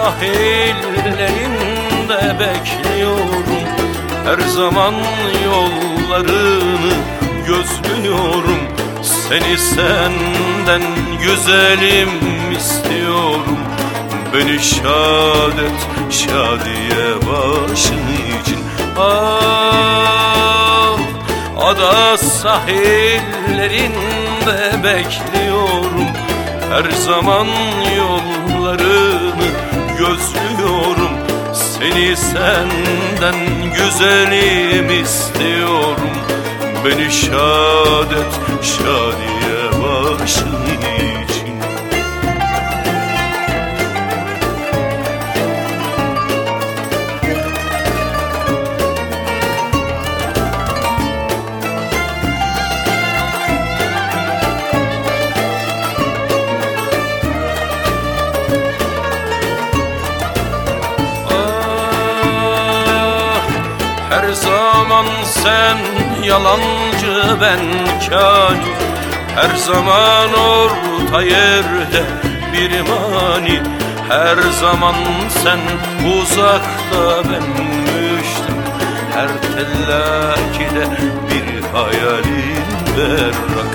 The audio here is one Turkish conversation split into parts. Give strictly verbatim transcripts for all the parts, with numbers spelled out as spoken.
sahillerinde bekliyorum. Her zaman yollarını gözlüyorum. Seni senden güzelim istiyorum. Beni şad et, şadiye başın için. Ah, ada sahillerinde bekliyorum. Her zaman yollarını gözlüyorum. Seni senden güzelim istiyorum. Beni şad et, şadiye başın için. Her zaman sen yalancı, ben kâni. Her zaman orta yerde bir mani. Her zaman sen uzakta, ben müştak. Her tellakide bir hayalin berrak.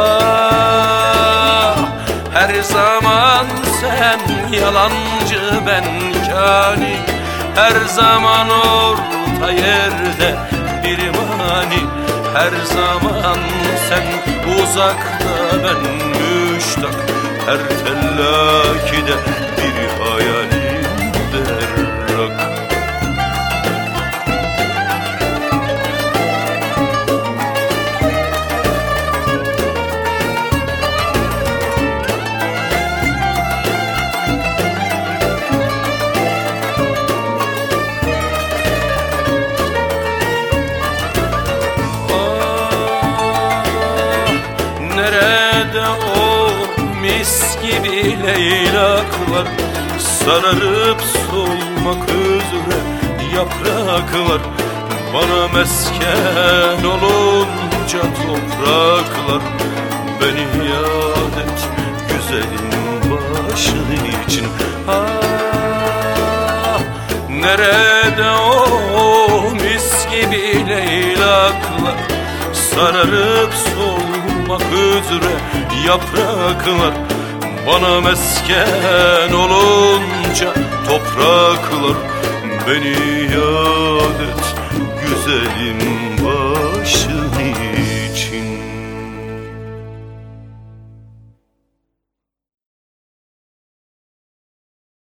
Ah, her zaman sen yalancı, ben kâni. Her zaman orta yerde bir mani. Her zaman sen uzakta, ben müştak. Her tellakide bir hayalim berrak. Nerede o mis gibi leylaklar, sararıp solmak üzere yapraklar. Bana mesken olunca topraklar. Beni yad et güzelim başın için. Ah, nerede o mis gibi leylaklar, sararıp solmak üzere yapraklar. Bana mesken olunca topraklar. Beni yad et güzelim